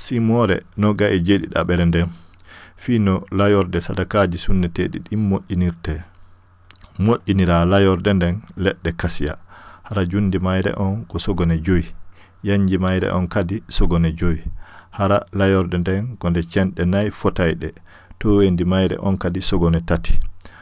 simore noga e jeeɗiɗaɓere nden fino layorde sadakaji sunneteɗi ɗin moƴƴinira layorde nden leɗɗe kasiya hara jundi mayre on ko sogone 5 yanji mayre on kadi sogone 5 hara layorde nden ko nde cenɗe 4 fotayɗe to wendi mayre on kadi sogone 3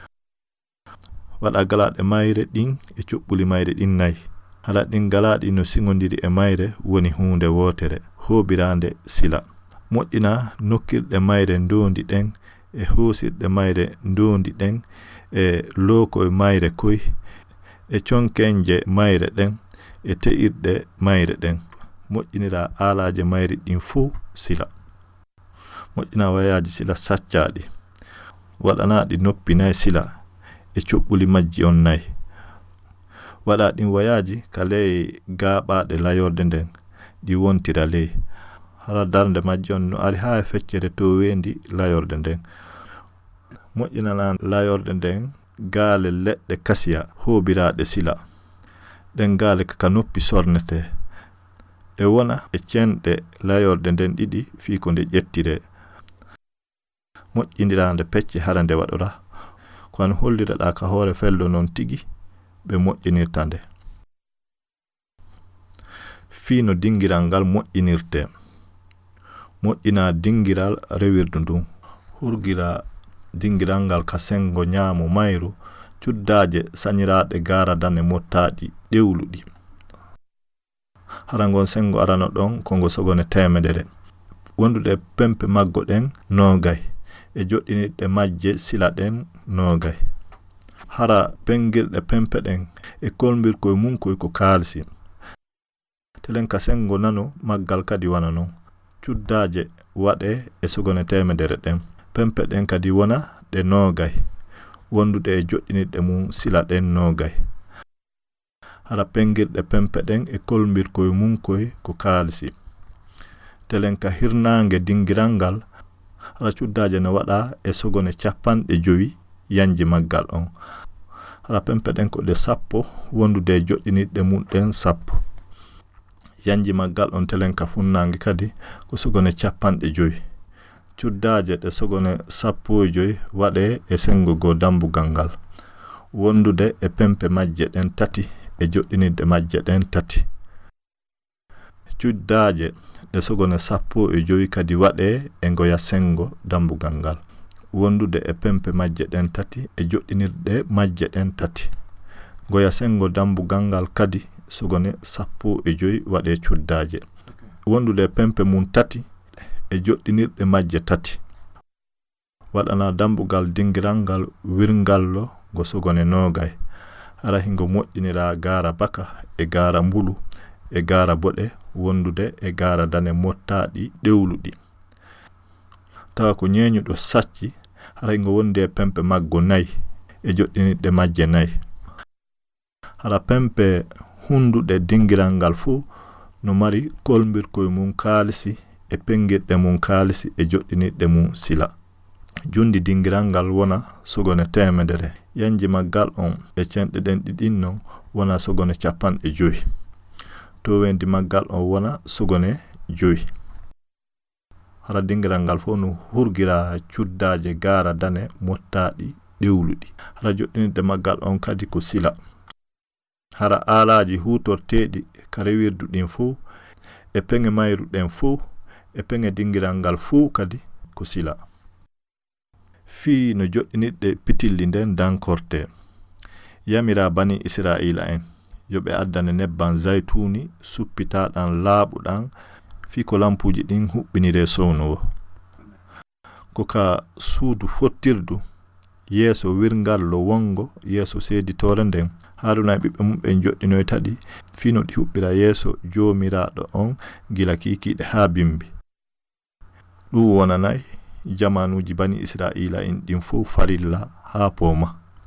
waɗa galaɗe mayre ɗin e cuɓɓuli mayre ɗin 4 hala ɗin galaɗi no siŋodiri e mayre woni hunde wotere hoɓirande sila moƴƴina nokkirɗe mayre ndondi ɗen e hoosirɗe mayre ndondi ɗen e loko mayre koy e conkenje mayre ɗen e te'irɗe mayre ɗen moƴƴinira alaje mayre ɗin fuu sila moƴƴina wayaji sila saccaɗi waɗanaɗi noppinayi sila e cuɓɓuli majji on 4 waɗa ɗin wayaji ka ley gaaɓaɗe layorde nden ɗi wontira ley hala darnde majji on no ari ha e feccere to wendi layorde nden moƴƴinana layorde nden gaale leɗɗe kasiya hoɓiraɗe sila ɗen gaale ka noppi sornete e wona e cenɗe layorde nden ɗiɗi fii ko nde ƴettire moƴƴinirande pecce hara nde waɗora ko an holliraɗa ka hoore fello noon tigi ɓe moƴƴinirta nde fii no dingiral ngal moƴƴinirte moƴƴina dingiral rewirdu ndun hurgira dingiral ngal ka sengo ñaamo mayru cuddaje sañiraɗe garadane mottaɗi ɗewluɗi hara ngon sengo arano ɗon kongo sogone 100 wondude pempe maggo ɗen 20 e joɗɗinirɗe majje sila ɗen 20 hara pengirɗe pempe ɗen e kolmbirkoye mum koy ko kaalisi telen ka sengo nano maggal kadi wana non cuddaje waɗe e sogone 100 ɗen pempe ɗen kadi wona ɗe 20 wondude e joɗɗinirɗe mum sila ɗen 20 hara pengirɗe pempe ɗen e kolmbirkoye mum koy ko kaalisi telen ka hirnange dingiral ngal hara cuddaje no waɗa e sogone 50 yanji maggal on hara pempe ɗen ko ɗe 10 wondude e joɗɗinirɗe mum ɗen 10 yanji maggal on telen ka funnange kadi ko sogone 50 cuddaje ɗe sogone 15 waɗe e sengo go dambugal ngal wondude e pempe majje ɗen 3 e joɗɗinirɗe majje ɗen 3 cuddaje ɗe sogone 15 kadi waɗe e ngoya sengo dambugal ngal wondude e pempe majje ɗen 3 e joɗɗinirɗe majje ɗen 3 ngoya sengo dambugal ngal kadi sogone 15 waɗe cuddaje wondude e pempe mum 3 e joɗɗinirɗe majje 3 waɗana dambugal dingiral ngal wirngallo go sogone 20 hara hingo moƴƴinira gara baka e gara mbulu e gara boɗe wondude e gara dane mottaɗi ɗewluɗi tawa ko ñeñuɗo sacci hara hingo wondi e pempe maggo 4 e joɗɗinirɗe majje 4 hara pempe hunduɗe dingiral ngal fuu no mari kolmbirkoye mum kaalisi e pengirɗe mum kaalisi e joɗɗinirɗe mum sila jundi dingiral ngal wona sogone 100 yanji maggal on e cenɗe ɗen ɗiɗin non wona sogone 50 to wendi maggal on wona sogone 5 hara dingiral ngal fo no hurgira cuddaje gara dane mottaɗi ɗewluɗi hara joɗɗinirɗe maggal on kadi ko sila hara alaji hutorteɗi ka rewirdu ɗin fuu e peŋe mayru ɗen fuu e peŋe dingiral ngal fuu kadi ko sila fii no joɗɗinirɗe pitilli nden dankorte yamira bani israila en yoɓe addane nebban zaytuni suppitaɗan laaɓuɗan fii ko lampuji ɗin huɓɓinire sownowo ko ka suudu fottirdu yeeso wirngallo wongo yeeso seeditore nden Haruna e ɓiɓɓe mum ɓe joɗɗinoy taɗi fii no ɗi huɓɓira yeeso joomiraɗo on gila kikiɗe haa bimbi ɗum wonanay jamanuji bani israila en ɗin fof farilla haa pooma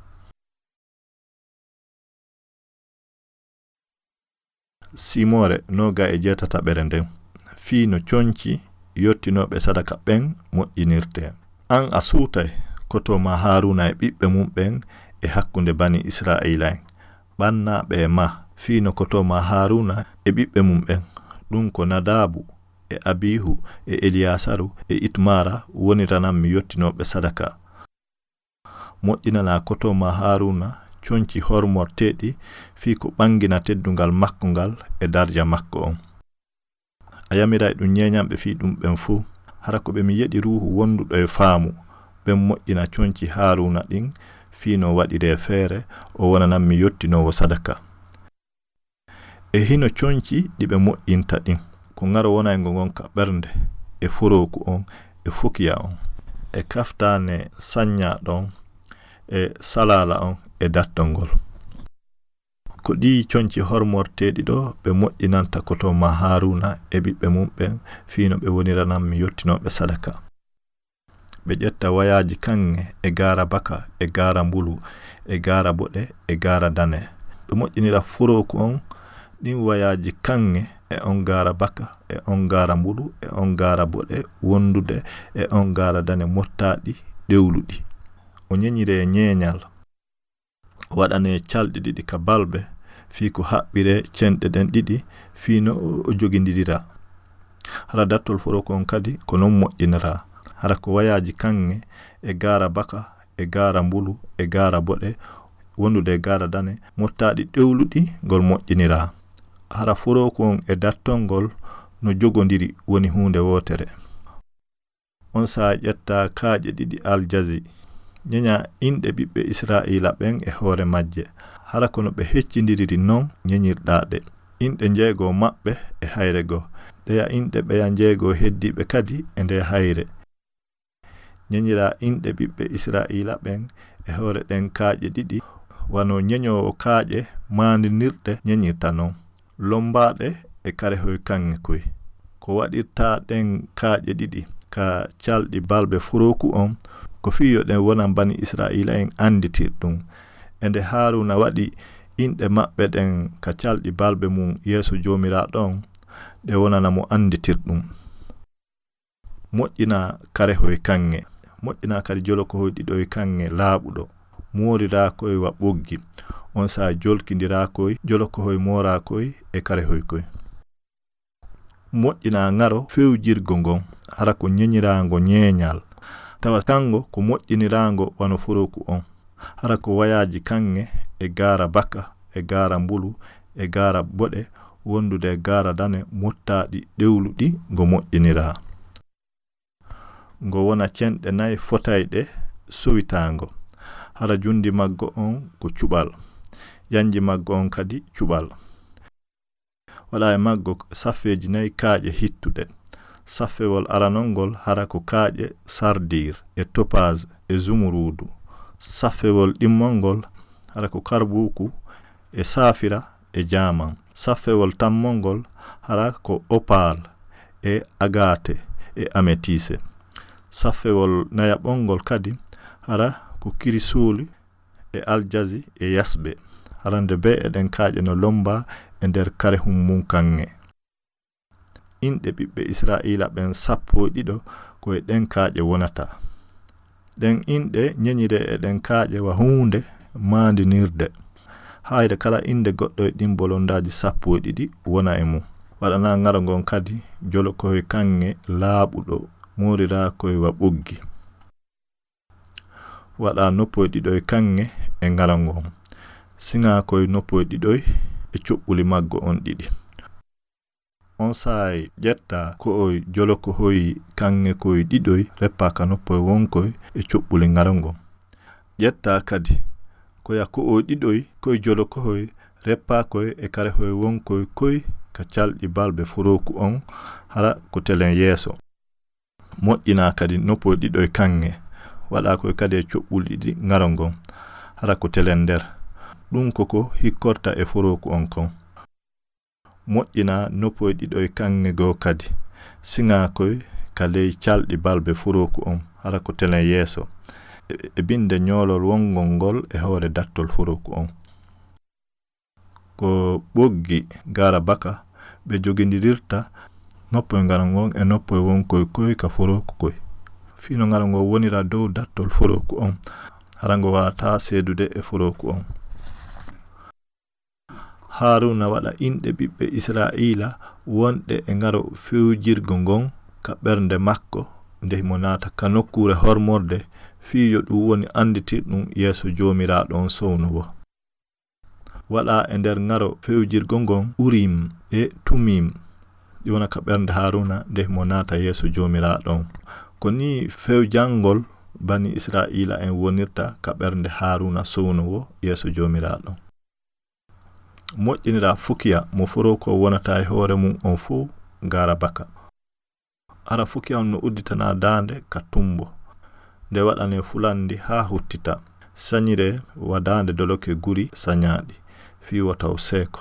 simore noga e jeetataɓere nden fii no coñci yottinoɓe sadaka ɓen moƴƴinirte an a suutay koto ma Haruna e ɓiɓɓe mum ɓen e hakkunde bani israila en ɓannaɓe ma fii no koto ma Haruna e ɓiɓɓe mum ɓen ɗum ko Nadabu e Abihu e Eliasaru e Itmara woniranam mi yottinoɓe sadaka. Moƴƴinana koto ma Haruna conci hormorteɗi fi ko ɓangina teddungal makko ngal e darja makko on. A yamiray ɗum ñeñamɓe fi ɗum ɓen fuu hara ko ɓe mi yeɗi ruhu wonduɗo e faamu ɓen moƴƴina conci Haruna ɗin fi no waɗire feere o wonanam mi yottinowo sadaka. E hino conci ɗiɓe moƴƴinta ɗin ko ngaro wona e ngon ka ɓernde e foroku on e fukiya on e kaftane sanya ɗon e salala on e dattongol. Ko ɗi conci hormorteɗi ɗo ɓe moƴƴinanta koto ma Haruna e ɓiɓɓe mum ɓen fino ɓe woniranam mi yottinoɓe sadaka. Ɓe ƴetta wayaji kange e gara baka e gara mbulu e gara boɗe e gara dane. Ɓe moƴƴinira foroku on ɗin wayaji kange e on gara baka e on gara mbulu e on gara boɗe wondude e on gara dane mottaɗi ɗewluɗi. O ñeñire ñeñal waɗane calɗi ɗiɗi ka balɓe fi ko haɓɓire cenɗe ɗen ɗiɗi fino o jogindidira. Hara dattol foroku on kadi ko non moƴƴinira. Hara ko wayaji kange e gara baka e gara mbulu e gara boɗe wondude e gara dane mottaɗi ɗewluɗi ngol moƴƴinira. Hara foroku on e dattongol no jogodiri woni hunde wotere. On sa ƴetta kaaƴe ɗiɗi aljazi ñeña inɗe ɓiɓɓe Israila ɓen e hoore majje. Hara kono ɓe heccidiriri non ñeñirɗaɗe. Inɗe jeego maɓɓe e hayre go. Ɗeya inɗe ɓeya jeego heddiɓe kadi e nde hayre. Ñeñira inɗe ɓiɓɓe Israila ɓen e hoore ɗen kaaƴe ɗiɗi wano ñeñowo kaaƴe mandinirɗe ñeñirta non. Lombaɗe e kare hoy kange koy. Ko waɗirta ɗen kaaƴe ɗiɗi ka calɗi balɓe foroku on ko fiyo ɗen wonan bani Israila en anditir ɗum. Ende Haruna waɗi inɗe maɓɓe ɗen ka calɗi balɓe mum yeeso jomiraɗo on ɗe wonana mo anditir ɗum. Moƴƴina kare hoy kange. Moƴƴina kadi jolo ko hoy ɗiɗo e kange laaɓuɗo. Morira koye wa ɓoggi. On sa jolkindira koye jolo ko hoy mora koye e kare hoy koye. Moƴƴina ngaro fewjirgo ngon hara ko ñeñirango ñeñal. Tawa kango ko moƴƴinirango wano foroku on. Hara ko wayaji kange e gara baka e gara mbulu e gara boɗe wondude e gara dane mottaɗi ɗewluɗi ngo moƴƴinira. Ngo wona cenɗe nayi fotayɗe sowitango. Hara jundi maggo on ko cuɓal. Yanji maggo on kadi cuɓal. Waɗa e maggo saffeji nayi kaaƴe hittuɗe. Saffewol aranongol hara ko kaaƴe sardir e topaz e zumurudu. Saffewol ɗimmongol hara ko karbuku e safira e jaman. Saffewol tammongol hara ko opal e agate e ametise. Saffewol nayaɓongol kadi hara ko kirisuli e aljazi e yasbe. Harande be eɗen kaaƴe no lomba e nder kare mum kange. Inɗe ɓiɓɓe Israila ɓen sappo ɗiɗo koye ɗen kaaƴe wonata. Ɗen inɗe ñeñire e ɗen kaaƴe wa hunde mandinirde. Hayde kala inde goɗɗo e ɗin bolondaji sappo ɗiɗi wona e mum. Waɗana ngaro ngon kadi jolo koye kange laaɓuɗo morira koye wa ɓoggi. Waɗa noppoye ɗiɗo e kange e ngaro ngon. Singa koye noppoye ɗiɗo e cuɓɓuli maggo on ɗiɗi. On saay ƴetta ko oy jolo ko hoy kange koye ɗiɗoy reppa ka noppoye wonkoy e cuɓɓuli ngaro ngon. Ƴetta kadi koya ko oy ɗiɗoy koye jolo ko hoy reppa koye e kare hoy wonkoy koye ka calɗi balɓe foroku on hara ko telen yeeso. Moƴƴina kadi noppoye ɗiɗoy kange waɗa koye kadi e cuɓɓuli ɗiɗi ngaro ngon hara ko telen nder. Ɗum koko hikkorta e foroku on kon. Moƴƴina noppoye ɗiɗoy kange go kadi singa koye ka ley calɗi balɓe foroku on hara ko telen yeeso e binde ñoolol wongol ngol e hoore dattol foroku on. Ko ɓoggi gara baka ɓe jogindirirta noppoye ngaro ngon e noppoye wonkoye koye ka foroku koye. Fino ngaro ngo wonira dow dattol foroku on hara ngo wata seedude e foroku on. Haruna waɗa inɗe ɓiɓɓe Israila wonɗe e ngaro fewjirgo ngon ka ɓernde makko nde mo naata ka nokkure hormorde fiyo ɗum woni anditirɗum yeeso jomiraɗo on sownuwo. Waɗa e nder ngaro fewjirgo ngon Urim e Tumim ɗi wona ka ɓernde Haruna nde mo naata yeeso jomiraɗo on. Ko ni fewjangol bani Israila en wonirta ka ɓernde Haruna sownuwo yeeso jomiraɗo. Moƴƴinira fukiya mo foro ko wonata e hoore mum on fo gara baka. Ara fukiya on no udditana dande ka tumbo nde waɗane fulandi ha huttita sañire wadande doloke guri sañaɗi fi wataw seeko.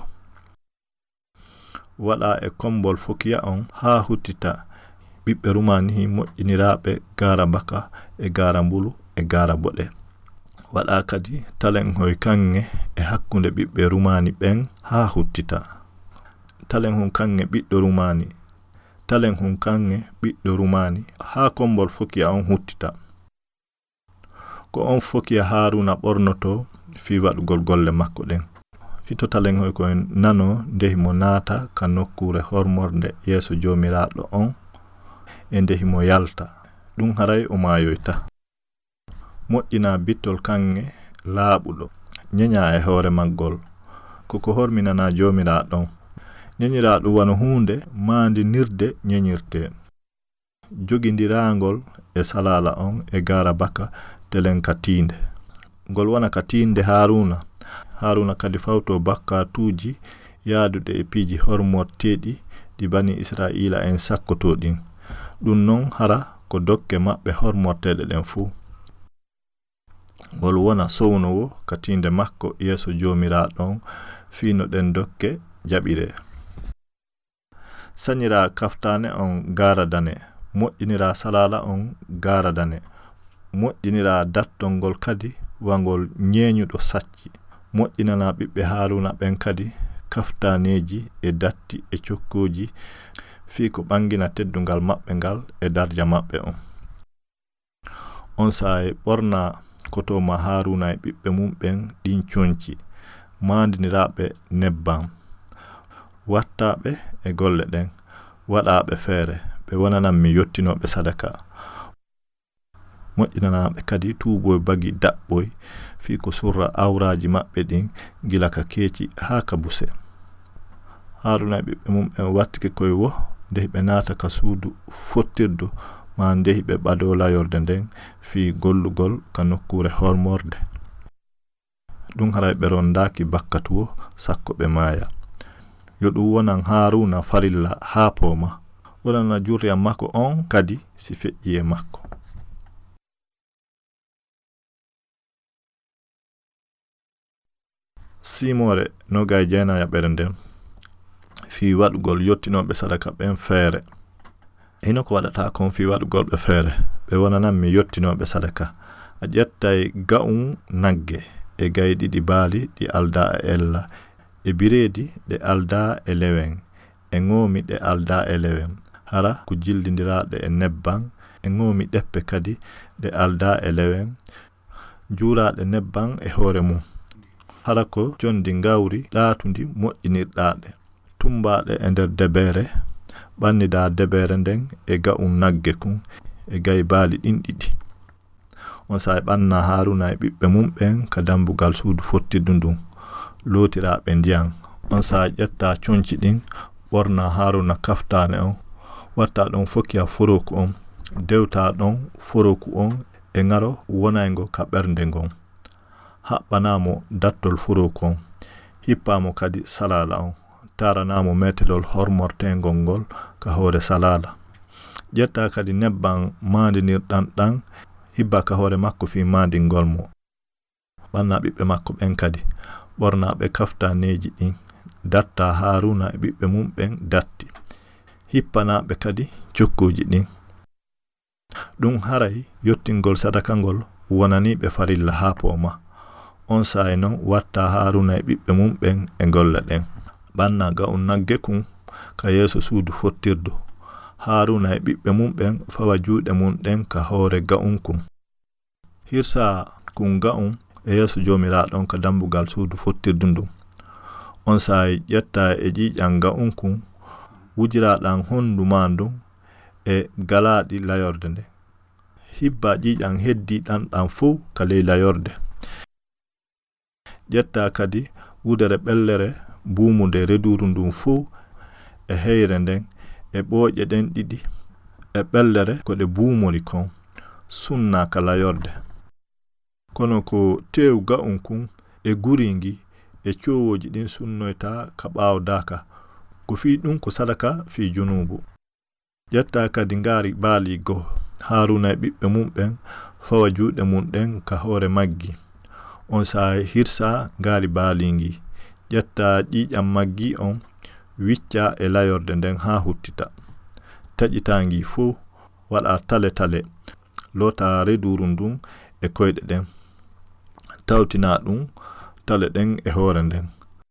Waɗa e kombol fukiya on ha huttita ɓiɓɓe rumani moƴƴiniraɓe gara baka e gara mbulu e gara boɗe. Waɗa kadi talen hoy kange e hakkunde ɓiɓɓe rumani ɓen ha huttita. Talen hun kange ɓiɗɗo rumani. Talen hun kange ɓiɗɗo rumani ha kombol fukiya on huttita. Ko on fukiya Haruna ɓornoto fi waɗugol golle makko ɗen. Fito talen hoy ko en nano ndehi mo naata ka nokkure hormorde yeeso jomiraɗo on e ndehi mo yalta. Ɗum haray o mayoyta. Moƴƴina bittol kange laaɓuɗo ñeña e hoore maggol koko horminana jomiraɗon. Ñeñiraɗo wano hunde maandinirde ñeñirte. Jogindirangol e salala on e gara baka telen katinde. Ngol wona katinde Haruna kadi fawto bakkatuji yaadude e piiji hormorteɗi ɗi bani Israila en sakkoto ɗin. Ɗum non hara ko dokke maɓɓe hormorteɗe ɗen fuu. Ngol wona sownowo katinde makko yeeso jomiraɗon fino ɗen dokke jaɓire. Sañira kaftane on gara dane, moƴƴinira salala on gara dane, moƴƴinira dattol ngol kadi wangol ñeeñuɗo sacci. Moƴƴinana ɓiɓɓe Haruna ɓen kadi kaftaneji e datti e cokkoji fi ko ɓangina teddungal maɓɓe ngal e darja maɓɓe on. On saye ɓorna kotoma Haruna e ɓiɓɓe mum ɓen ɗin coñci mandiniraɓe nebbam wattaɓe e golle ɗen waɗaɓe feere ɓe wonanan mi yottinoɓe sadaka. Moƴƴinanaɓe kadi tuuboy bagi daɓɓoy fi ko surra awraji maɓɓe ɗin gila ka keeci ha ka buse. Haruna e ɓiɓɓe mum ɓen wattike koye wo ndehi ɓe naata ka suudu fottirdu ma ndehi ɓe ɓado layorde nden fi gollugol ka nokkure hormorde. Ɗum haray ɓe rondaki bakkatuwo sakko ɓe maaya. Yo ɗum wonan Haruna farilla ha pooma wonana jurriya makko on kadi si feƴƴi e makko. Simore nogay jeena yaɓere nden fi waɗugol yottinoɓe sadaka ɓen feere. Hino ko waɗata kon fi waɗugol ɓe feere ɓe wonanan mi yottinoɓe sadaka. A ƴettay ga'um nagge e gayɗiɗi baali ɗi alda e ella e bireedi ɗe alda e lewen e ŋoomi ɗe alda e lewen hara ko jildindiraɗe e nebban e ŋoomi ɗeppe kadi ɗe alda e lewen juuraɗe nebban e hoore mum hara ko jondi ngawri ɗaatundi moƴƴinirɗaɗe tumbaɗe e nder debere ɓannida debere nden e ga'um nagge kun e gay baali ɗin ɗiɗi. On sa e ɓanna Haruna e ɓiɓɓe mum ɓen ka dambugal suudu fottirdu ndun lootiraɓe ndiyan. On sa ƴetta coñci ɗin ɓorna Haruna kaftane on watta ɗon fokiya foroku on dewta ɗon foroku on e ngaro wonaygo ka ɓernde ngon haɓɓanamo dattol foroku on hippamo kadi salala on taranamo metelol hormortengol ngol ka hoore salala. Ƴetta kadi nebban mandinirɗan ɗan hibba ka hoore makko fi mandingol mo ɓanna ɓiɓɓe makko ɓen kadi ɓornaɓe kaftaneji ɗin datta Haruna e ɓiɓɓe mum ɓen datti hippanaɓe kadi cokkuji ɗin. Ɗum haray yottingol sadaka ngol wonaniɓe farilla ha pooma. On saay non watta Haruna e ɓiɓɓe mum ɓen e golle ɗen ɓanna ga'um nagge kun ka yeeso suudu fottirdu. Haruna e ɓiɓɓe mum ɓen fawa juuɗe mum ɗen ka hoore ga'um kun hirsa kun ga'um e yeeso jomiraɗon ka dambugal suudu fottirdu ndun. on saay ƴetta e ƴiƴan ga'unkun wujiraɗan hondu mandum e galaɗi layorde nde hibba ƴiƴan heddi ɗan fuu ka ley layorde ƴetta kadi wudere ɓellere buumude reduru ndun fuu e heyre nden e ɓooƴe ɗen ɗiɗi e ɓellere ko ɗe buumori kon sunna ka layorde kono ko tew ga'unkun e guringi e cowoji ɗin sunnoyta ka ɓaawdaka ko fi ɗum ko sadaka fi junubu ƴetta kadi ngaari baali go Haruna e ɓiɓɓe mum ɓen fawa juuɗe mum ɗen ka hoore maggi on saa hirsa ngaari baalingi ƴetta ƴiƴam maggi on wicca e layorde nden ha huttita taƴitangi fuu waɗa tale lota reduru ndun e koyɗe ɗen tawtina ɗum tale ɗen e hoore nden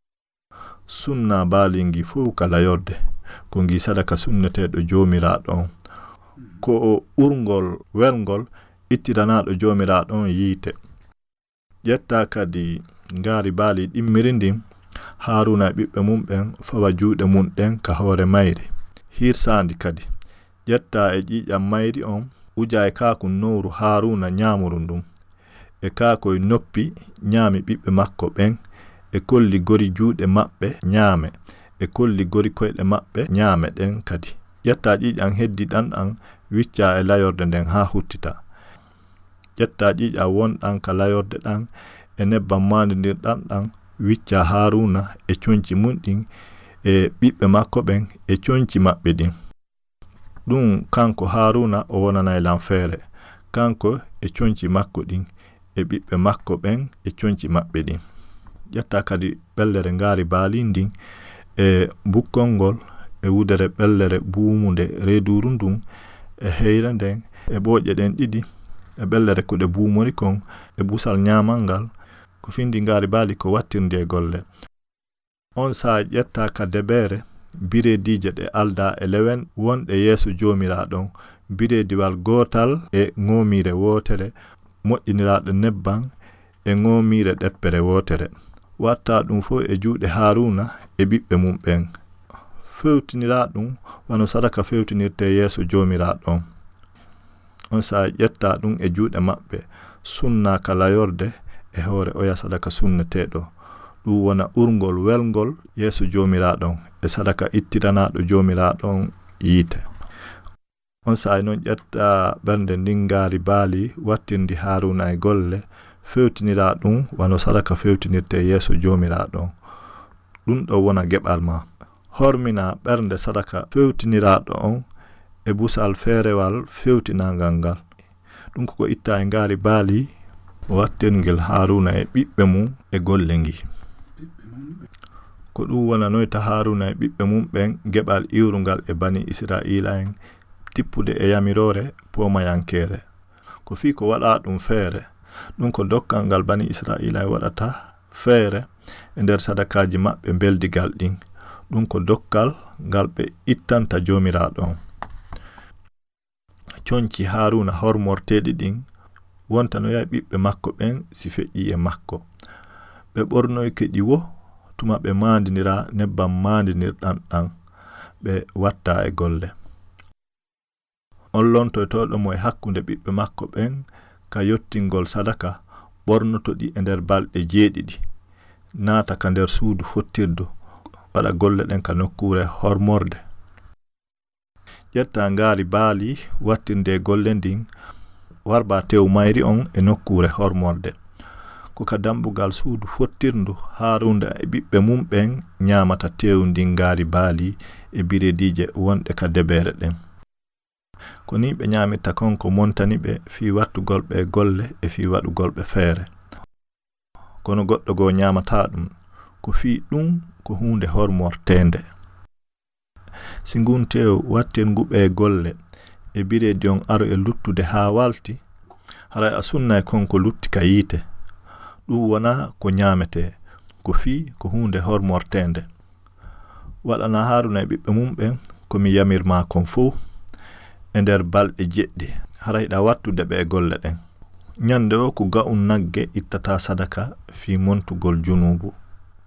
sunna baalingi fuu kala yorde ko ngi sadaka sunneteɗo joomiraɗo on ko urngol welngol ittiranaɗo joomiraɗo on yiite ƴetta kadi ngaari baali ɗimmiri ndin Haruna e ɓiɓɓe mum ɓen fawa juuɗe mum ɗen ka hoore mayri hirsandi kadi ƴetta e ƴiƴam mayri on uja e kaku nowru Haruna ñamuru ndum e kakoy noppi ñaami ɓiɓɓe makko ɓen e kolli gori juuɗe maɓɓe ñaame e kolli gori koyɗe maɓɓe ñaame ɗen kadi ƴetta ƴiƴam heddi ɗan wicca e layorde nden ha huttita ƴetta ƴiƴam wonɗan ka layorde ɗan e nebbam mandidir ɗan wicca Haruna e coñci mum ɗin e ɓiɓɓe makko ɓen e coñci maɓɓe ɗin ɗum kanko Haruna o wonanay lanfeere kanko e coñci makko ɗin e ɓiɓɓe makko ɓen e coñci maɓɓe ɗin ƴetta kadi ɓellere ngaari baali ndin e bukkol ngol e wudere ɓellere buumude reduru ndun e heyre nden e ɓooƴe ɗen ɗiɗi e ɓellere kuɗe buumori kon e busal ñaamal ngal ko findi ngaari baali ko wattirndi e golle on saa ƴetta ka debeere biredije ɗe alda e lewen wonɗe yeeso joomiraɗon birediwal gootal e ŋoomire wootere moƴƴiniraaɗo nebban e ŋoomire ɗeppere wootere watta ɗum fof e juuɗe Haruna e ɓiɓɓe mum ɓen fewtinira ɗum wano sadaka fewtinirte yeeso joomiraɗon on saa ƴetta ɗum e juuɗe maɓɓe sunna kala yorde e hoore oya sadaka sunneteɗo ɗum wona urngol welngol yeeso joomiraɗon e sadaka ittiranaɗo joomiraɗon yiite on saa noon ƴetta ɓernde ndingaari baali wattirndi Haruna e golle fewtinira ɗum wano sadaka fewtinirte yeeso joomiraɗon ɗum ɗo wona geɓal ma hormina ɓernde sadaka fewtiniraɗo on e busal feerewal fewtinangal ngal ɗum ko itta e ngaari baali wattirngel Haruna e ɓiɓɓe mum e golle ngi ko ɗum wona noyta Haruna e ɓiɓɓe mum ɓen geɓal iwrungal e bani Israila en tippude e yamirore pomayankere ko fi ko waɗa ɗum feere ɗum ko dokkal ngal bani Israila e waɗata feere e nder sadakaji maɓɓe beldigal ɗin ɗum ko dokkal ngal ɓe ittanta joomiraɗon coñci Haruna hormorteɗi ɗin wonta no yahi ɓiɓɓe makko ɓen si feƴƴi e makko ɓe ɓornoy keƴi wo tuma ɓe mandinira nebbam mandinirɗan ɗan ɓe watta e golle on lontoytoɗo mo e hakkunde ɓiɓɓe makko ɓen ka yottingol sadaka ɓornotoɗi e nder balɗe 7 naata ka nder suudu fottirdu waɗa golle ɗen ka nokkure hormorde ƴetta ngaari baali wattirde golle ndin warba tew mayri on e nokkure hormorde ko ka dambugal suudu fottirndu Haruna e ɓiɓɓe mum ɓen ñamata tew ndin ngaari baali e biredije wonɗe ka debeere ɗen ko ni ɓe ñamitta konko montani ɓe fi wattugol ɓe golle e fi waɗugol ɓe feere kono goɗɗo go ñamata ɗum ko fi ɗum ko hunde hormortende si ngun tew wattirngu ɓe golle e biredi on aro e luttude ha walti haray a sunna e konko lutti ka yiite ɗum wona ko ñamete ko fi ko hunde hormortende waɗana Haruna e ɓiɓɓe mum ɓen komi yamirma kon fou e nder balɗe 7 harayɗa wattude ɓe golle ɗen ñande o ko ga'un nagge ittata sadaka fi montugol junubu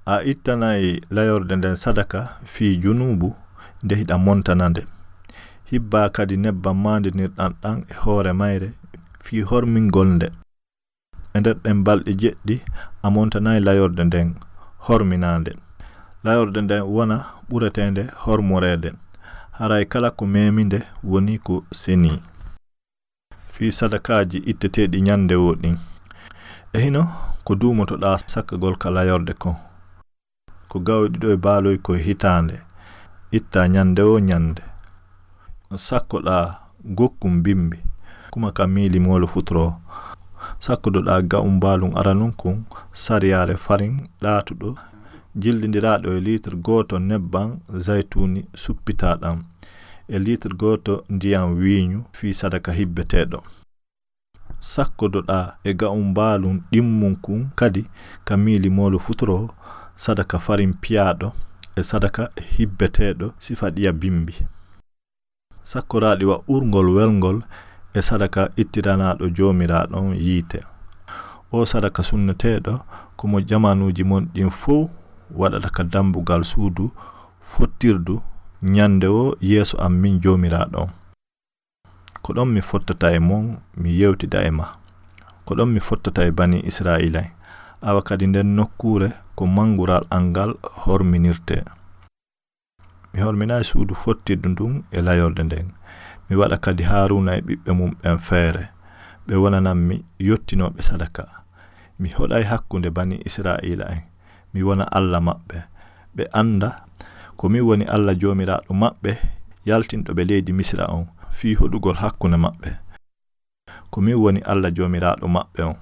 a ittanay layorde nden sadaka fi junubu nde hiɗa montanande hibba kadi nebbam mandinirɗan ɗan e hoore mayre fi hormingol nde e nder ɗen balɗe jeɗɗi a montanay layorde nden horminande layorde nden wona ɓuretende hormorede haray kala ko meminde woni ko seni fi sadakaji itteteɗi ñande woɗin e hino ko dumotoɗa sakkagol ka layorde ko gawɗiɗo e baaloy ko hitande itta ñande o ñande sakkoɗa gokkum bimbi kuma ka mili molo futuro sakkoɗoɗa ga'um balum aranun kun sariyare farin ɗatuɗo jildindiraɗo e litre goto nebban zaytuni suppitaɗam e litre goto ndiyam wiñu fi sadaka hibbeteɗo sakkoɗoɗa e ga'um balum ɗimmun kun kadi ka mili molo futuro sadaka farin piyaɗo e sadaka hibbeteɗo sifaɗiya bimbi sakkoraɗi wa urgol welgol e sadaka ittiranaɗo jomiraɗon yiite o sadaka sunneteɗo komo jamanuji mon ɗin fo waɗata ka dambugal suudu fottirdu ñande o yeeso am min jomiraɗon ko ɗon mi fottata e mon mi yewtida e ma ko ɗon mi fottata e bani Israila awa kadi nden nokkure ko mangural angal horminirte mi horminay suudu fottirdu ndun e layorde nden mi waɗa kadi Haruna e ɓiɓɓe mum ɓen feere ɓe wonanammi yottinoɓe sadaka mi hoɗay hakkunde bani Israila en mi wona Allah maɓɓe ɓe anda ko mi woni Allah jomiraɗo maɓɓe yaltinɗo ɓe leydi Misra on fi hoɗugol hakkunde maɓɓe ko mi woni Allah jomiraɗo maɓɓe on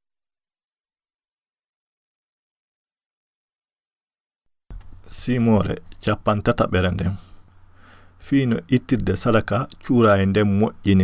simore capantataɓere nden fiino ittirde sadaka cuura e nden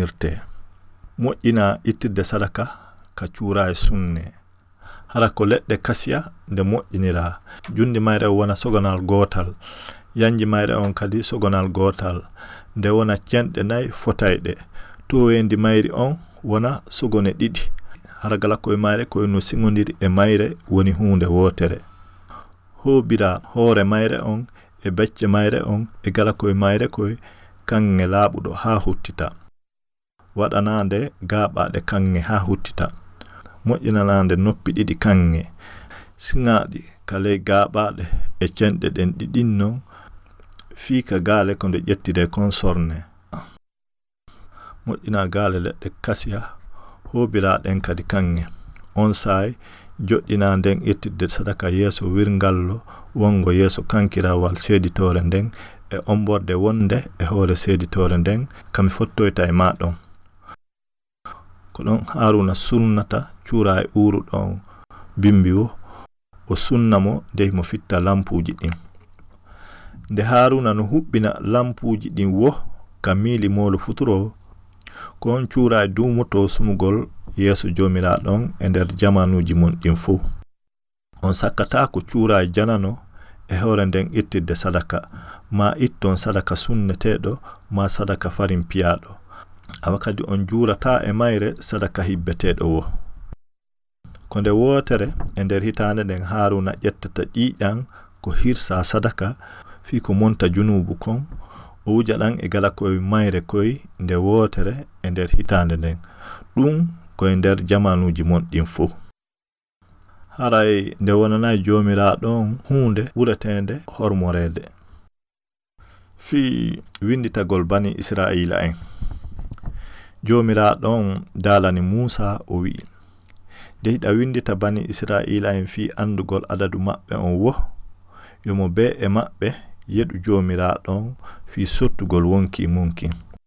moƴƴina ittirde sadaka ka cuura e sunne hara ko leɗɗe kasiya nde moƴƴinira jundi mayre wona sogonal gotal yanji mayre on kadi sogonal gotal nde wona cenɗe nayi fotayɗe to wendi mayri on wona sogone ɗiɗi hara gala koye mayre koye no siŋodiri e mayre woni hunde wotere hoobira hoore mayre on e becce mayre on e gala koye mayre koye kanŋe laaɓuɗo ha huttita waɗanande gaaɓaɗe kanŋe ha huttita moƴƴinanande noppi ɗiɗi kanŋe siŋaɗi kaley gaaɓaɗe e cenɗe ɗen ɗiɗin non fiika gaale ko nde ƴettide kon sorne moƴƴina gaale leɗɗe kasiya hoobiraɗen kadi kanŋe on saay joɗɗina nden ittirde sadaka yeeso wirngallo wongo yeeso kankirawal seeditore nden e omborde wonde e hoore seeditore nden kami fottoyta e maɗon ko ɗon Haruna sunnata cuura e uruɗon bimbi o sunnamo dey mo fitta lampuji ɗin nde Haruna no huɓɓina lampuji ɗin ka mili molo futuro ko on cuura e dumoto sumugol yeeso jomiraɗon e nder jamanuji mon ɗin fo on sakkata ko cuura e janano e hoore nden ittirde sadaka ma itton sadaka sunneteɗo ma sadaka farin piyaɗo awa kadi on juurata e mayre sadaka hibbeteɗo ko nde wotere e nder hitande nden Haruna ƴettata ƴiƴan ko hirsa sadaka fi ko monta junubu kon o wuja ɗan e gala koye mayre koye nde wotere e nder hitande nden ɗum koye nder jamanuji mon ɗin fo haray nde wonanayi jomiraɗon hunde ɓuretende hormorede fi winditagol bani Israila en jomiraɗon dalani Musa o wi nde hiɗa windita bani Israila en fi andugol adadu maɓɓe on yomo be e maɓɓe yeɗu jomiraɗon fi sottugol wonki munki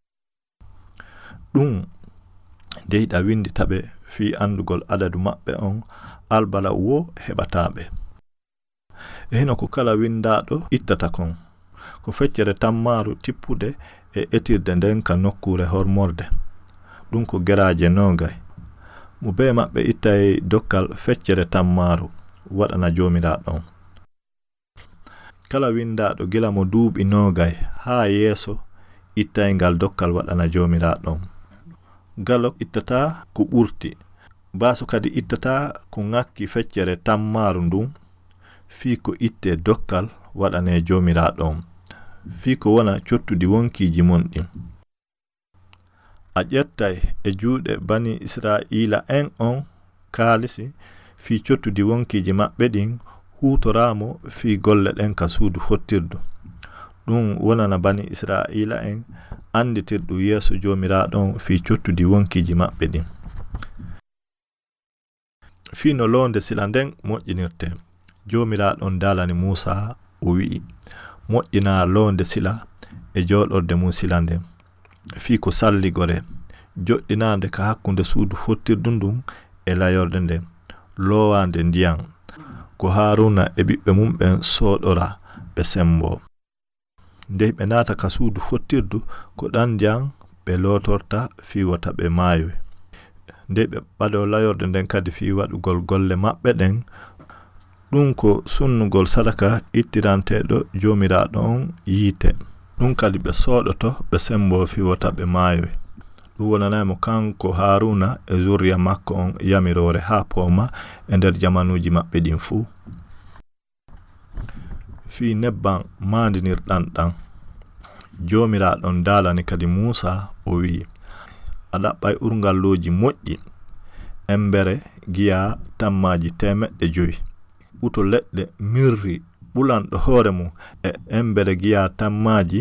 ɗum nde hiɗa winditaɓe fi andugol adadu maɓɓe on albala heɓataɓe e hino ko kala windaɗo ittata kon ko feccere tammaru tippude e etirde nden ka nokkure hormorde ɗum ko geraje nogay mo be maɓɓe ittay dokkal feccere tammaru waɗana jomiraɗon kala windaɗo gila mo duuɓi nogay ha yeeso ittay ngal dokkal waɗana jomiraɗon galok ittata ko ɓurti baso kadi ittata ko ngakki feccere tammaru ndun fii ko itte dokkal waɗane jomiraɗon fii ko wona cottudi wonkiji mon ɗin a ƴettay e juuɗe bani Israila en on kaalisi fii cottudi wonkiji maɓɓe ɗin hutoramo fii golle ɗen ka suudu fottirdu ɗum wonana bani Israila en anditirɗu yeeso jomiraɗon fii cottudi wonkiji maɓɓe ɗin fii no londe sila nden moƴƴinirte jomiraɗon dalani Musa o wi'i moƴƴina londe sila e jooɗorde mum sila nden fii ko salligore joɗɗinande ka hakkunde suudu fottirdu ndun e layorde nden lowande ndiyam ko Haruna e ɓiɓɓe mum ɓen soɗora ɓe sembo nde ɓe naata ka suudu fottirdu ko ɗan ndiyam ɓe lotorta fii wata ɓe maayoy nde ɓe ɓaɗo layorde nden kadi fii waɗugol golle maɓɓe ɗen ɗum ko sunnugol sadaka ittiranteɗo jomiraɗo on yiite ɗum kadi ɓe soɗoto ɓe sembo fii wata ɓe maayoy ɗum wonanaymo kanko Haruna e zuriya makko on yamirore ha pooma e nder jamanuji maɓɓe ɗin fuu fii nebban mandinirɗan ɗan jomiraɗon dalani kadi Musa o wi a ɗaɓɓay urgalloji moƴƴi embere giya tammaji 500 uto leɗɗe mirri ɓulanɗo hoore mum e embere giya tammaji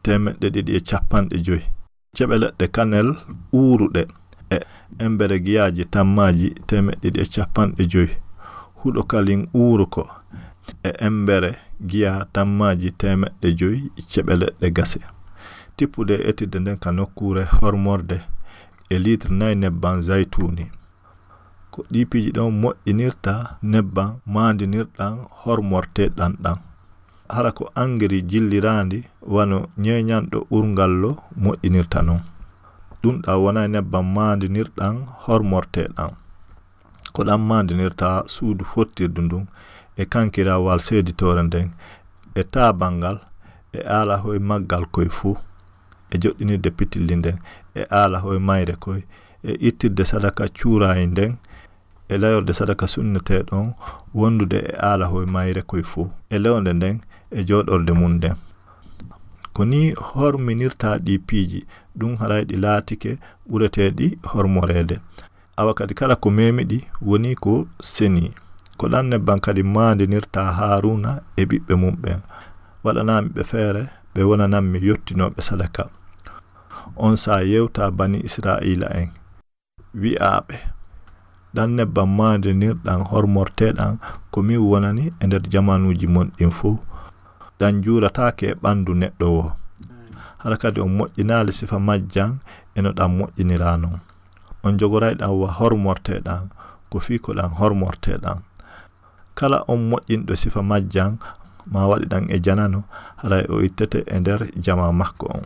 250 ceɓe leɗɗe kanel uuruɗe e embere giyaji tammaji 250 huɗo kalin uuruko e embere giya tammaji 500 ceɓe leɗɗe gase tippude etide nden ka nokkure hormorde e litre 4 nebban zaytuni ko ɗipiji ɗon moƴƴinirta nebban mandinirɗan hormorteɗan ɗan hara ko angiri jillirandi wano ñeñanɗo urgallo moƴƴinirta non ɗum ɗa wona nebban mandinirɗan hormorteɗan ko ɗan mandinirta suudu fottirdu ndun e kankirawal seeditore nden e tabangal e ala hoye maggal koye fuu e joɗɗinirde pitilli nden e ala hoye mayre koye e ittirde sadaka cuurayi nden e layorde sadaka sunneteɗon wondude e ala hoye mayre koye fuu e lewnde nden e jooɗorde mum nden ko ni horminirta ɗi piiji ɗum harayɗi laatike ɓureteɗi hormorede awa kadi kala ko memiɗi woni ko seni ko ɗan nebban kadi mandinirta Haruna e ɓiɓɓe mum ɓen waɗanami ɓe feere ɓe wonananmi yottinoɓe sadaka on sa yewta bani Israila en wi'aɓe ɗan nebban mandinirɗan hormorteɗan ko min wonani e nder jamanuji mon ɗin fuu ɗan juuratake e ɓandu neɗɗo o hara kadi on moƴƴinali sifa majjan eno ɗan moƴƴinira non on jogorayɗan wa hormorteɗan ko fii ko ɗan hormorteɗan kala on moƴƴinɗo sifa majjan ma waɗi ɗan e janano haray o ittete e nder jama makko on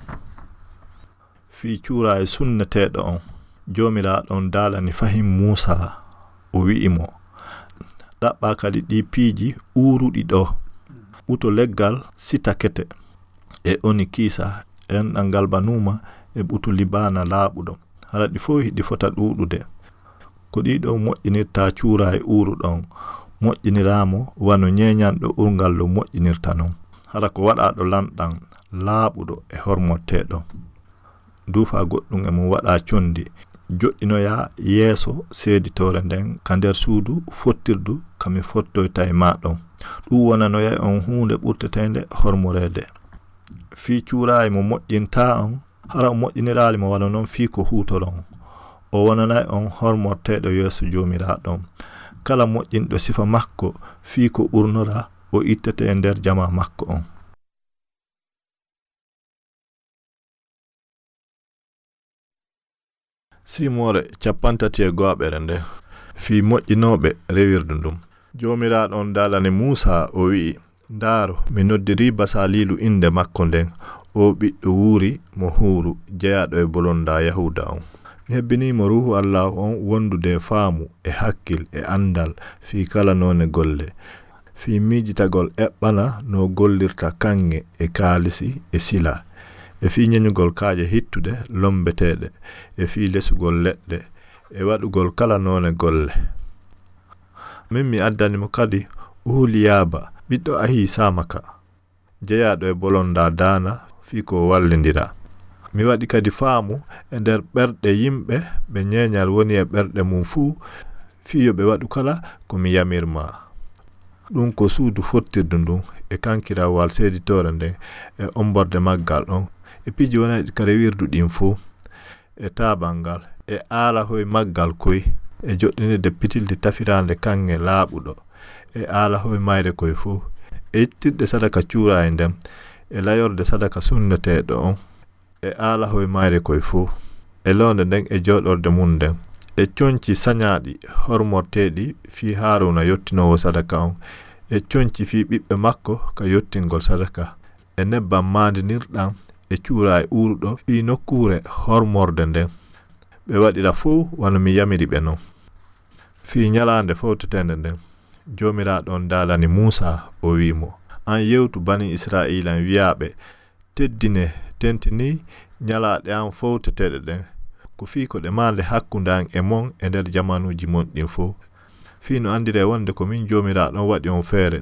fii cuura e sunneteɗo on jomiraɗon dalani fahim Musa o wi'imo ɗaɓɓa kadi ɗi piiji uuruɗi ɗo uto leggal sitakete e oni kiisa en ɗan galbanuma e ɓutu libana laaɓuɗo hara ɗi fof ɗi fota ɗuɗude ko ɗiɗo moƴƴinirta cuura e uuruɗon moƴƴiniramo wano ñeñanɗo urgallo moƴƴinirta non hara ko waɗaɗo lanɗan laaɓuɗo e hormotteɗo duufa goɗɗum e mum waɗa condi joɗɗinoya yeeso seeditore nden ka nder suudu fottirdu kami fottoyta e maɗon ɗum wonanoya on hunde ɓurtetende hormorede fii cuura e mo moƴƴinta on hara o moƴƴinirali mo wano noon fii ko hutoron o wonanay on hormorteɗo yeeso jomiraɗon kala moƴƴinɗo sifa makko fii ko urnora o ittete e nder jama makko on simore 51 nde fii moƴƴinoɓe rewirdu ndum jomiraɗon dalani Musa o wi'i ndaaro mi noddiri Basalilu inde makko nden o ɓiɗɗo wuuri mo huuru jeyaɗo e bolonda Yahuda on mi hebbinimo ruhu Allah on wondude faamu e hakkil e andal fii kala none golle fii miijitagol eɓɓana no gollirta kange e kaalisi e sila e fii ñeñugol kaaje hittude lombeteɗe e fii lesugol leɗɗe e waɗugol kala none golle min mi addanimo kadi Uhliyaba ɓiɗɗo Ahisamaka jeyaɗo e bolonda dana fi ko wallindira. Mi waɗi kadi faamu e nder ɓerɗe yimɓe ɓe ñeeñal woni e ɓerɗe mum fuu fiyo ɓe waɗu kala ko mi yamirma. Ɗum ko suudu fottirdu ndun e kankirawal seeditore nden e omborde maggal ɗon e piji wonayɗi kare wirdu ɗin fuu e taabangal e aala hoye maggal koy e joɗɗinirde pitilde tafirande kange laaɓuɗo e aala hoye mayre koye fuu e ittirde sadaka cuura e nden e layorde sadaka sunneteɗo on e aala hoye mayre koye fuu e londe nden e joɗorde mum nden e coñci sañaaɗi hormorteɗi fi Haruna yottinowo sadaka on e coñci fi ɓiɓɓe makko ka yottingol sadaka e nebbam mandinirɗam e cuura e uruɗo fi nokkure hormorde nden ɓe waɗira fuu wano mi yamiri ɓe non. Fi ñalande fawtetende nden jomiraɗon daalani Musa o wimo an yewtu bani Israila wiyaɓe teddine tentini ñalaɗe an fawteteɗe ɗen ko fi ko ɗe mande hakkunde an e mon e nder jamanuji mon ɗin fuu fi no andire wonde ko min jomiraɗon waɗi on feere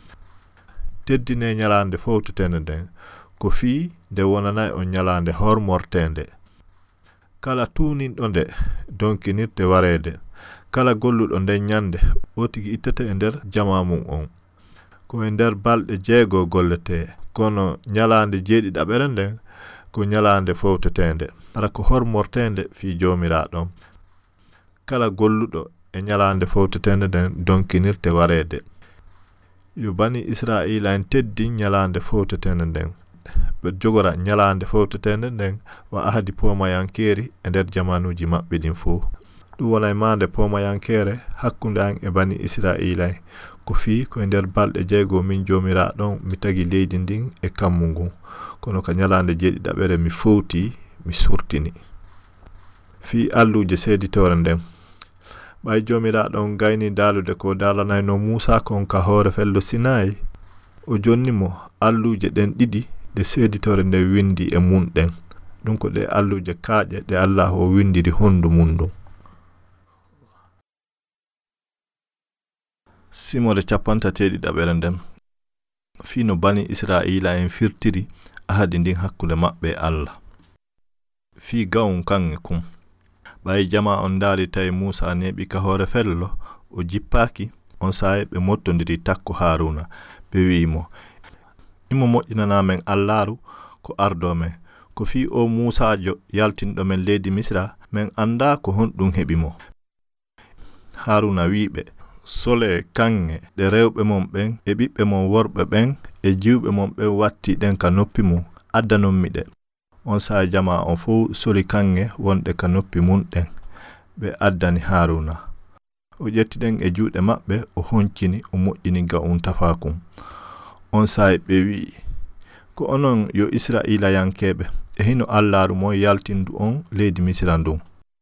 teddine ñalande fawtetende nden ko fi nde wonanay on ñalande hormortende kala tuninɗo nde donkinirte warede kala golluɗo nden ñande o tigi ittete e nder jama mum on ko e nder balɗe 6 gollete kono ñalande 7 nden ko ñalande fawtetende ara ko hormortende fi jomiraɗon kala golluɗo e ñalande fawtetende nden donkinirte warede yo bani Israila en teddi ñalande fawtetende nden ɓe jogora ñalande fawtetende nden wa ahadi pomayankeri e nder jamanuji maɓɓe ɗin fuu ɗum wona e mande pomayankere hakkunde an e bani Israila ko fi ko e nder balɗe 6 min jomiraɗon mi tagi leydi ndin e kammu ngun kono ka ñalande 7 mi fowti mi surtini fi alluje seeditore nden ɓay jomiraɗon gayni daalude ko daalanayno Musa kon ka hoore fello Sinai o jonnimo alluje ɗen ɗiɗi ɗe seeditore nde windi e mun ɗen ɗum ko ɗe alluje kaaƴe ɗe Allah o windiri hondu mum ɗum. Simore 37 nden fino bani Israila en firtiri ahadi ndin hakkunde maɓɓe Allah fi gawun kange kum ɓay jama on daari tawi Musa neɓi ka hoore fello o jippaki on saye ɓe mottodiri takko Haruna ɓe wi'imo imo moƴƴinana men Allahu ko ardo men ko fi o Musajo yaltinɗo men leydi Misra men anda ko honɗum heɓimo. Haruna wiɓe sole kange ɗe rewɓe mon ɓen e ɓiɓɓe mon worɓe ɓen e jiwɓe mon ɓen watti ɗen ka noppi mum addanonmi ɗe on sa jama on fuu soli kange wonɗe ka noppi mum ɗen ɓe addani Haruna o ƴetti ɗen e juuɗe maɓɓe o honcini o moƴƴini ga un tafakum on sa ɓe wi ko onon yo Israila yankeɓe e hino Allahu mo yaltindu on leydi Misra ndun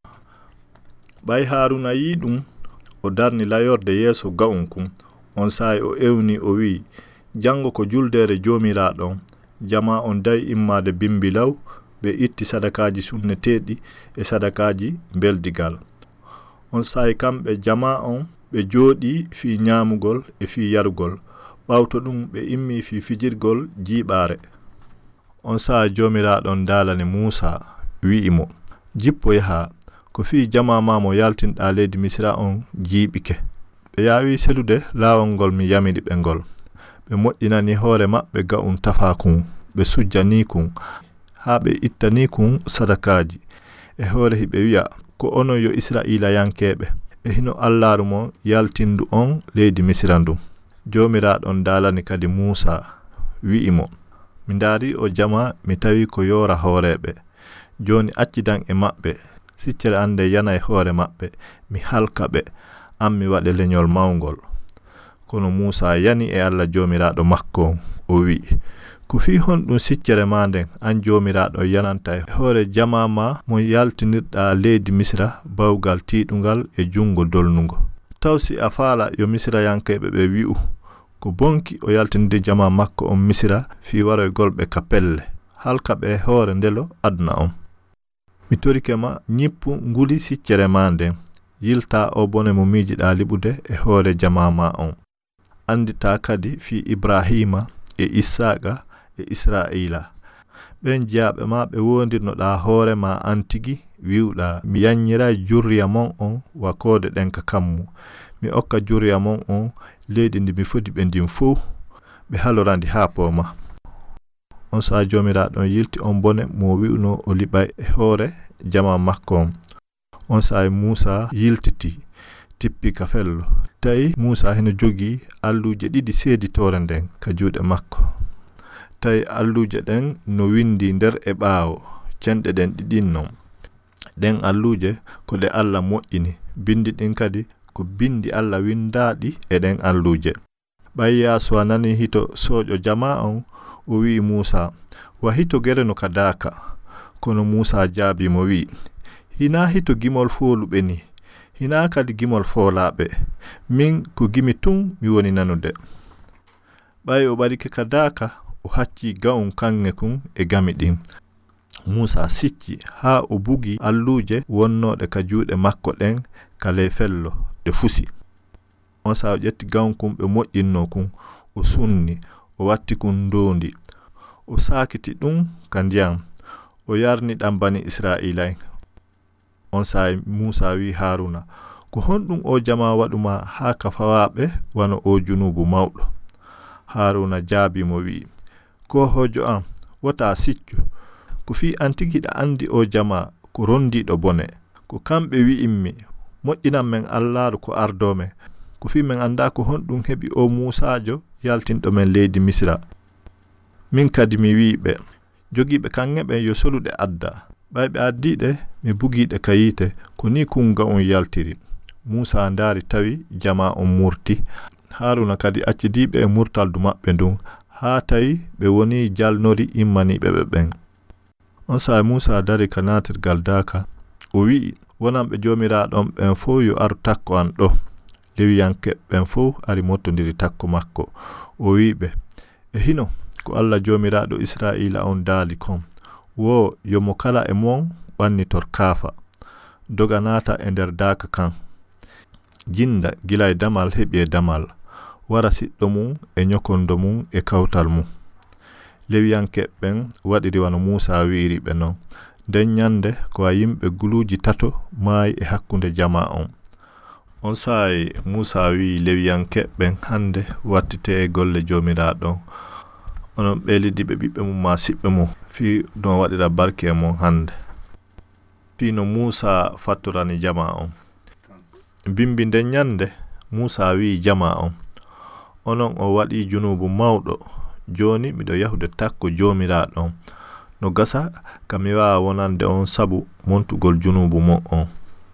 ɓay Haruna yi ɗum o darni layorde yeeso gawun kum on sa'i o ewni o wi jango ko juldere jomiraɗon jama on day immade bimbilaw ɓe itti sadakaji sunneteɗi e sadakaji beldigal on sa'i kamɓe jama on ɓe jooɗi fi ñamugol e fi yarugol ɓawto ɗum ɓe immi fi fijirgol jiiɓare on sa'a jomiraɗon daalani Musa wi'imo jippo yaha ko fi jama mamo yaltinɗa leydi Misra on jiiɓike ɓe yawi selude laawol ngol mi yamiri ɓe ngol ɓe moƴƴinani hoore maɓɓe ga un tafakun ɓe sujjani kun ha ɓe ittani kun sadakaji e hoore hiɓe wi'a ko onon yo Israila yankeɓe e hino Allahu mo yaltindu on leydi Misra ndum jomiraɗon daalani kadi Musa wi'imo mi daari o jama mi tawi ko yora hooreɓe joni accidan e maɓɓe siccere ande yana e hoore maɓɓe mi halka ɓe an mi waɗe leñol mawngol kono Musa yani e Allah jomiraɗo makko o wi ko fi honɗum siccere ma nden an jomiraɗo yananta e hoore jama ma mo yaltinirɗa leydi Misra bawgal tiɗungal e jungo dolnugo taw si a faala yo Misra yankeɓe ɓe wi'u ko bonki o yaltinirde jama makko on Misra fi waroy golɓe ka pelle halka ɓe hoore ndelo adna on mi torike ma ñippu nguli siccere ma nden yilta o bone mo miijiɗa liɓude e hoore jama ma on andita kadi fi Ibrahima e Isaqa e Israila. Ben jaabe ma be wondirnoda hoore ma antigi wiuda mi yanyira jurriya mon on wakode den ka kammu mi okka jurriya mon on leedi ndi mi fodi be ndim fu be halorandi ha poma. On sa jomira don yilti on bone mo wiuno o libay e hoore jama makko. On sa Musa yiltiti tippi ka fello tay Musa heno jogi alluje didi seedi tore den ka juude makko. Tay alluje den no windi nder e baawo cende den didinno den alluje ko de Allah mo'ini bindi din kadi ko bindi Allah windaadi e den alluje. Bayya so nani hito sojo jama on o wi Musa wa hito gere no kadaka kono Musa jaabi mo wi hina hito gimol foolube ni hina kadi gimol foolaabe min ko gimi tun mi woni nanude. Bay o barike kadaka o hacci gaun kange kun e gami din. Musa sicci ha o bugi alluje wonnode ka juude makko den kale fello de fusi. On sa jetti gaun kun be mo'inno kun o sunni o watti kun dondi o sakiti dum kandiam o yarni dam bani Israila. On sa Musa wi Haruna ko hondum o jama waduma ha ka fawaabe wano o junubu mawdo. Haruna jaabi mo wi ko hojo am wata siccu ko fi antigi da andi o jama ko rondi do bone ko kambe wi immi mo'inam men Allah ko ardome ko fi men anda ko hondum hebi o Musaajo yaltindo men leedi Misra. Min kadi mi wiibe jogibe kangebe yo solude adda baybe addide mi bugide kayite ko ni kunga on yaltiri. Musa ndari tawi jama on murti. Haruna kadi accidibe e murtaldu mabbe dum ha tawi be woni jalnori immani be ben. On sa Musa dari kanatir galdaka o wi wonambe jomiraadon ben fo yo aru takko an do. Lewiyanke ben fo ari mottondiri takko makko o wiibe e hino ko Allah jomiraado Israila on daali kon wo yomo kala e mon banni tor kafa doganata e der daka kan jinda gilay damal hebi e damal wara siddo mum e nyokondo mum e kawtal mum. Lewiyanke ben wadiri wano Musa wiiri be non den nyande ko yimbe guluji tato may e hakkunde jama on. On sai Musa wi Lewiyanke ben hande wattite e golle jomiraadon onon belidi be bibbe mum ma sibbe mum fi don wadira barke mon hande. Fi no Musa fatturani jama on bimbi den nyande Musa wi jama on onon o wadi junubu mawdo joni mido yahude takko jomiraadon no gasa kamiwa wonande on sabu montugol junubu mo on.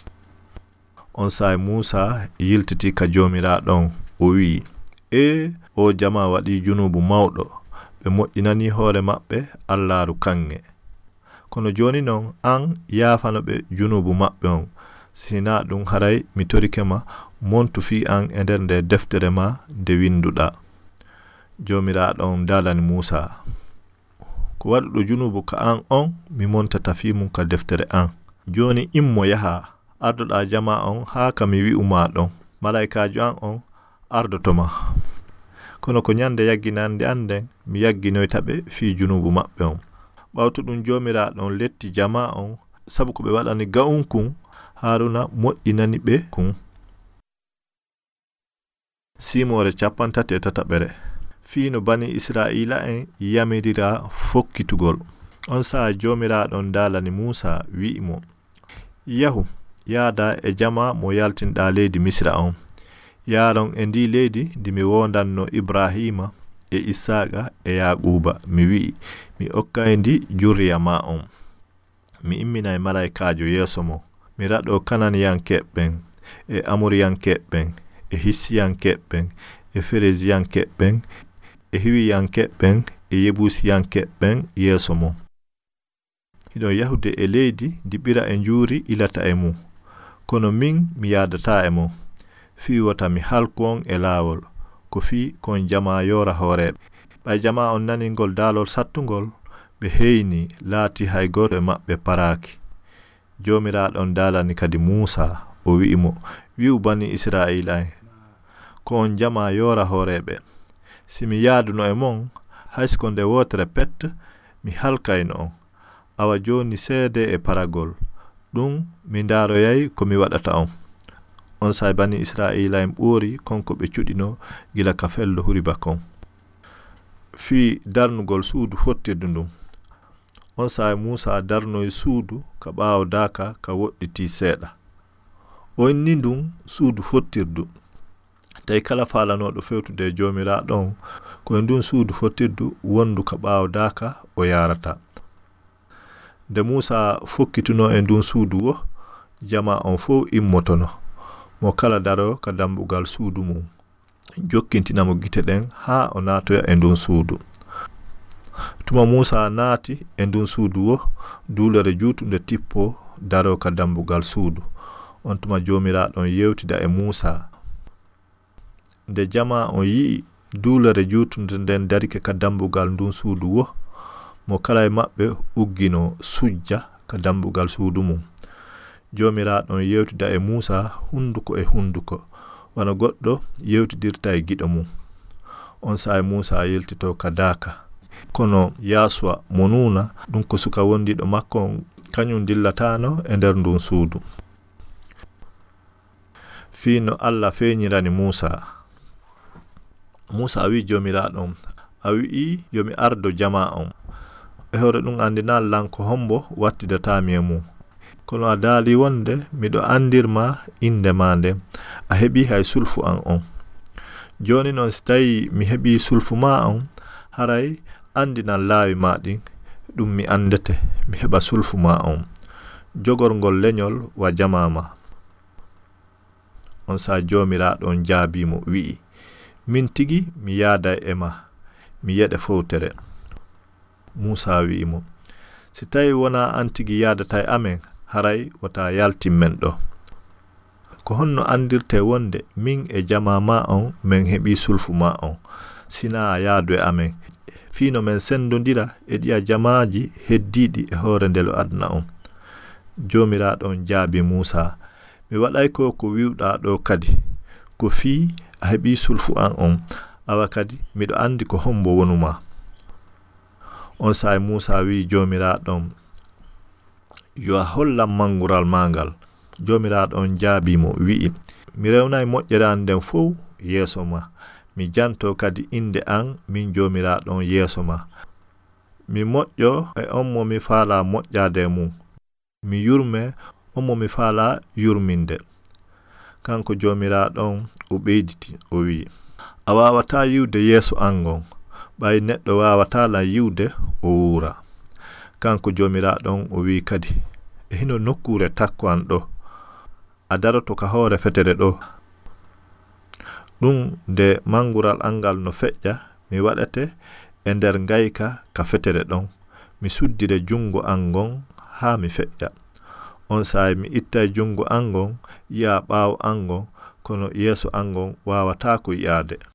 On sai Musa yiltiti ka jomiraadon o wi o jama wadi junubu mawdo be mo'inani hoore mabbe Allahu kange kono joni non an yaafano be junubu mabbe on sina dum haray mi torikema montu fi an e der deftere ma de winduda. Jomiraadon dalani Musa ko wadudo junubu ka an on mi montata fi mun ka deftere an joni immo yaha ardoda jama on ha kami wi umadon malaikaajo an on ardotoma kono ko nyande yagginande anden mi yagginoy tabe fi junubu mabbe on. Bawtudun jomiraadon letti jama on sabu ko be wadani gaun kun Haruna mo'inani be kun. Simore chapantate tatabere fino bani Israila en yamirira fokkitugol. On sa jomiraadon dalani Musa wi'imo yahu yaada e jama mo yaltinda leedi Misra on yaron e ndi leedi di mi wondanno Ibrahima e Isaqa e Yaquba mi wi mi okka ndi juriya ma on mi immina e malaikaajo yeso mo mi rado Kananiyanke ben e Amoriyanke ben e Hissiyanke ben e Fereziyanke ben e Hiwiyanke ben e Yebusiyanke ben yeso mo hido yahude e leedi di bira e njuri ilata e mu kono min mi yadata e mo fi wata mi halkon e lawol ko fi kon jama yora hore ba jama on nani ngol dalol sattungol be heyni laati hay goto mabbe paraki. Jomiraadon dalani kadi Musa o wi'imo wi'u bani Israila ko on jama yora horeɓe. Simi yaaduno e mon haysko nde wotere pet mi halkayno on. Awa joni seede e paragol. Ɗum mi ndaroyay ko mi waɗata on. On say bani Israila en ɓoori konko ɓe cuɗino gila ka fello huri bakon. Fi darnugol suudu fottirdu ndum. On say Musa darnoy suudu ka ɓaawo daka ka woɗɗiti seeɗa. O inni ndum suudu fottirdu. Tawi kala falanoɗo fewtude jomiraɗo on ko ndun suudu fottirdu wondu ka ɓaawo daka o yarata. Nde Musa fokkituno e ndun suudu wo, jama on fof immotono. Mo kala daro ka dambugal suudu mum. Jokkintinamo gite ɗen ha o natoya e ndun suudu. Tuma Musa naati e ndun suudu wo, duulere juutunde tippo daro ka dambugal suudu. On tuma jomiraɗon yewtida e Musa. Nde jama on yii duulere juutunde nden darike ka dambugal ndun suudu wo, mo kala e maɓɓe uggino sujja ka dambugal suudu mum. Jomiraɗon yewtida e Musa hunduko e hunduko, wana goɗɗo yewtidirta e giɗo mum. On say Musa yeltito ka daka. Kono Yaswa mo nuna ɗum ko suka wondiɗo makko kañum dillatano e nder ndun suudu. Fino Allah feñirani Musa. Musa wi jomiraɗon, a wi'i yomi ardo jama on. E hore ɗum andina lanko hombo wattidatami e mum. Kono a daali wonde miɗo andirma inde ma nde, a heɓi hay sulfu an on. Joni non si tawi mi heɓi sulfu ma on, haray andinan laawi ma ɗin, ɗum mi andete, mi heɓa sulfu ma on. Jogorngol leñol wa jamama. On sa jomiraɗon jaabimo wi'i, min tigi mi yaada e ma, mi yeɗe fowtere. Musa wi'imo, si tawi wona an tigi yaadata e amen, haray wata yaltimmen ɗo. Ko honno andirte wonde min e jama ma on men heɓi sulfu ma on, sina yaadu e amen. Fino men sendodira e ɗiya jamaji heddiɗi e hoore ndelo adna on. Jomiraɗon jaabi Musa, mi waɗay ko wiwɗa ɗo kadi, ko fi a heɓi sulfu an on, awa kadi miɗo andi ko hombo wonuma. On say Musa wi jomiraɗon, yo a hollam mangural mangal. Jomiraɗon jaabimo wi'i, mi rewnay moƴƴere an nden fof yeeso ma, mi janto kadi inde an min jomiraɗon yeeso ma. Mi moƴƴo e on mo mi faala moƴƴade mum, mi yurme on mo mi faala yurminde. Kanko jomiraɗon o ɓeyditi o wi, a wawata yiwde yeeso an gon, ɓay neɗɗo wawata la yiwde o wuura. Kanko jomiraɗon o wi kadi, e hino nokkure takko an ɗo, a daroto ka hoore fetere ɗo. Ɗum nde mangural angal no feƴƴa, mi waɗete e nder ngayka ka fetere ɗon, mi suddire jungo an gon ha mi feƴƴa. On say mi ittay jungo an gon, yi'a ɓaawo an gon, kono yeeso an gon wawata ko yi'ade.